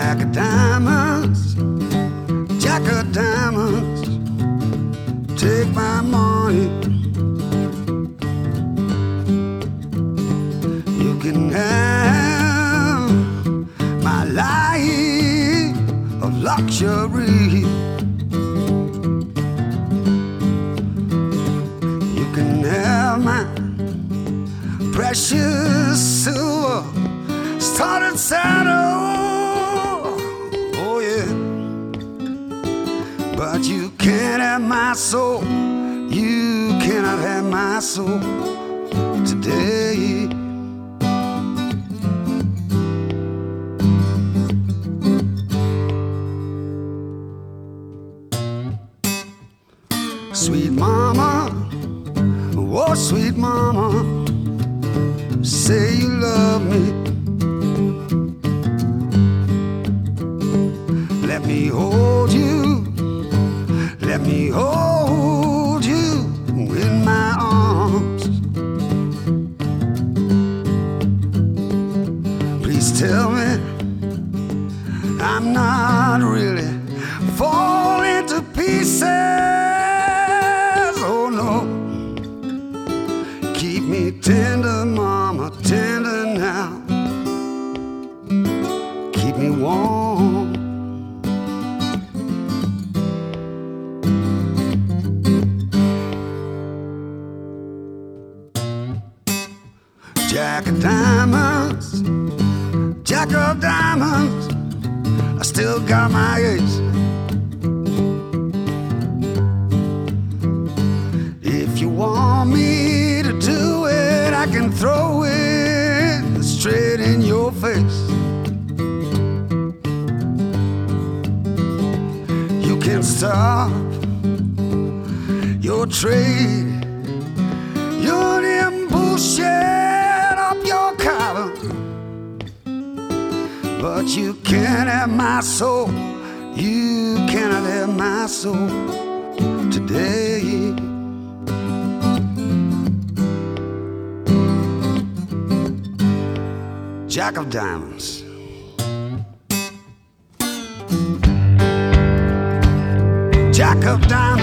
Jack of diamonds, Jack of diamonds, take my money. You can have my life of luxury. You can have my precious silver started saddle. Oh yeah, but you can't have my soul. You cannot have my soul today. Sweet mama, oh sweet mama, say you love me. Let me hold you, let me hold you in my arms. Please tell me I'm not really falling to pieces. Oh no, keep me tender, mama, tender now. Keep me warm. Jack of diamonds, Jack of diamonds, I still got my ace. If you want me to do it, I can throw it straight in your face. You can stop your trade, your damn bullshit up your collar, but you can't have my soul. You cannot have my soul today. Jack of diamonds, Jack of diamonds.